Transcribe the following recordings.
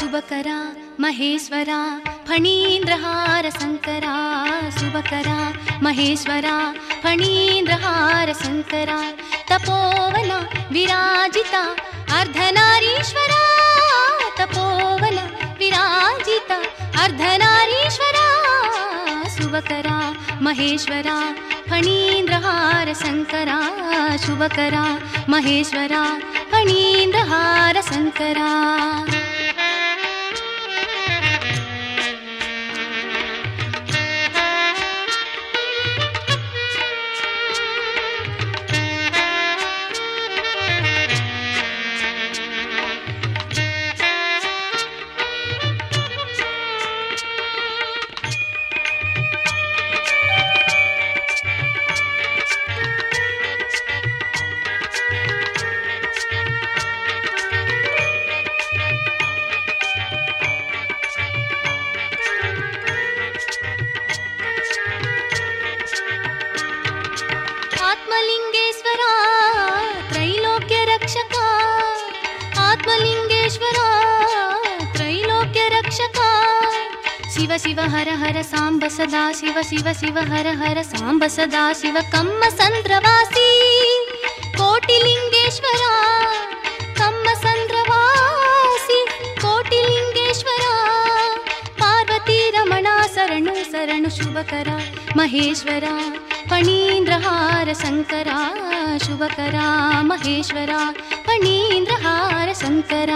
ಶುಭಕರ ಮಹೇಶ್ವರ ಫಣೀಂದ್ರಹಾರ ಶಂಕರ ಶುಭಕರ ಮಹೇಶ್ವರ ಫಣೀಂದ್ರಹಾರ ಶಂಕರ ತಪೋವನ ವಿರಾಜಿತ ಅರ್ಧನಾರೀಶ್ವರ ತಪೋವನ ವಿರಾಜಿತ ಅರ್ಧನಾರೀಶ್ವರ ಶುಭಕರ ಮಹೇಶ್ವರ ಫಣೀಂದ್ರಹಾರ ಶಂಕರ ಶುಭಕರ ಮಹೇಶ್ವರ ಫಣೀಂದ್ರಹಾರ ಶಂಕರ ಶಿವ ಶಿವ ಹರ ಹರ ಸಾಂಬ ಸದಾ ಶಿವ ಶಿವ ಶಿವ ಹರ ಹರ ಸಾಂಬ ಸದಾ ಶಿವ ಕಮ್ಮ ಸಂದ್ರವಾಸಿ ಕೋಟಿಲಿಂಗೇಶ್ವರ ಕಮ್ಮ ಸಂದ್ರವಾಸಿ ಕೋಟಿಲಿಂಗೇಶ್ವರ ಪಾರ್ವತಿ ರಮಣ ಶರಣು ಶರಣು ಶುಭಕರ ಮಹೇಶ್ವರ ಫಣೀಂದ್ರಹಾರ ಶಂಕರ ಶುಭಕರ ಮಹೇಶ್ವರ ಫಣೀಂದ್ರಹಾರ ಶಂಕರ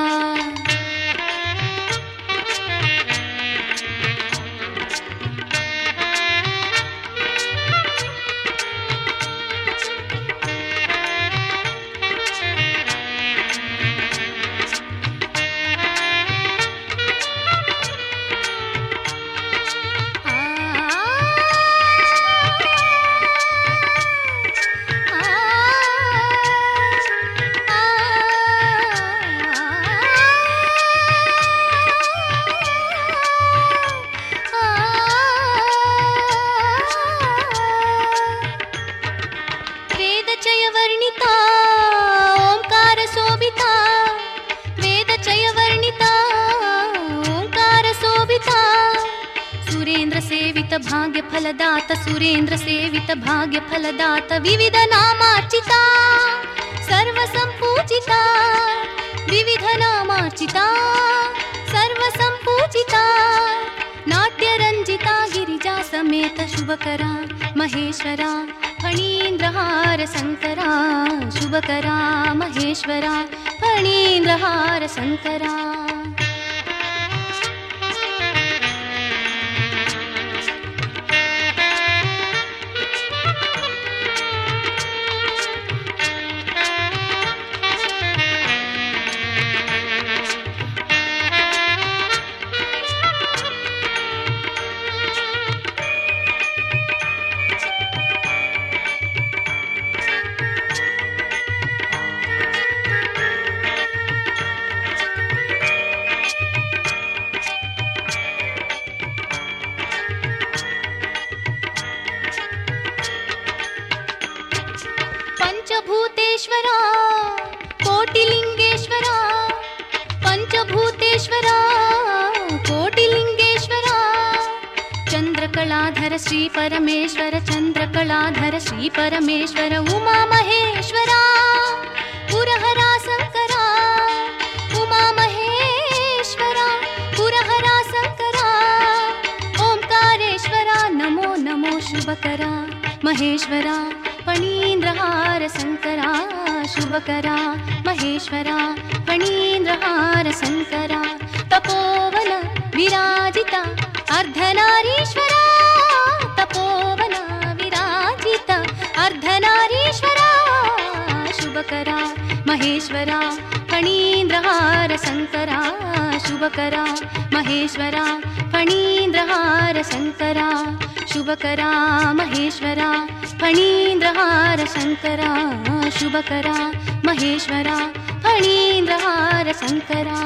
ಭಾಗ್ಯ ಫಲದಾತ ಸುರೇಂದ್ರ ಸೇವಿತ ಭಾಗ್ಯ ಫಲದಾತ ವಿವಿಧ ನಾಮಾರ್ಚಿತ ಸರ್ವ ಸಂಪೂಜಿತ ವಿವಿಧ ನಾಮಾರ್ಚಿತ ಸರ್ವ ಸಂಪೂಜಿತ ನಾಟ್ಯ ರಂಜಿತ ಗಿರಿಜಾ ಸಮೇತ ಶುಭಕರ ಮಹೇಶ್ವರ ಫಣೀಂದ್ರಹಾರ ಶಂಕರ ಶುಭಕರ ಮಹೇಶ್ವರ ಫಣೀಂದ್ರಹಾರ ಶಂಕರ ಪಂಚಭೂತೇಶ್ವರ ಕೋಟಿಲಿಂಗೇಶ್ವರ ಪಂಚಭೂತೇಶ್ವರ ಕೋಟಿಲಿಂಗೇಶ್ವರ ಚಂದ್ರಕಲಾಧರ ಶ್ರೀ ಪರಮೇಶ್ವರ ಚಂದ್ರಕಲಾಧರ ಶ್ರೀ ಪರಮೇಶ್ವರ ಉಮಾ ಮಹೇಶ್ವರ ಪುರಹರ ಶಂಕರ ಉಮಾ ಮಹೇಶ್ವರ ಪುರಹರ ಶಂಕರ ಓಂಕಾರೇಶ್ವರ ನಮೋ ನಮೋ ಶುಭಕರ ಮಹೇಶ್ವರ ಫಣೀಂದ್ರಹಾರ ಶಂಕರ ಶುಭಕರ ಮಹೇಶ್ವರ ಫಣೀಂದ್ರಹಾರ ಶಂಕರ ತಪೋವನ ವಿರಾಜಿತ ಅರ್ಧನಾರೀಶ್ವರ ತಪೋವನ ವಿರಾಜಿತ ಅರ್ಧನಾರೀಶ್ವರ ಶುಭಕರ ಮಹೇಶ್ವರ ಫಣೀಂದ್ರಹಾರ ಶಂಕರ ಶುಭಕರ ಮಹೇಶ್ವರ ಫಣೀಂದ್ರಹಾರ ಶಂಕರ ಶುಭಕರ ಮಹೇಶ್ವರ ಫಣೀಂದ್ರಹಾರ ಶಂಕರ ಶುಭಕರ ಮಹೇಶ್ವರ ಫಣೀಂದ್ರಹಾರ ಶಂಕರ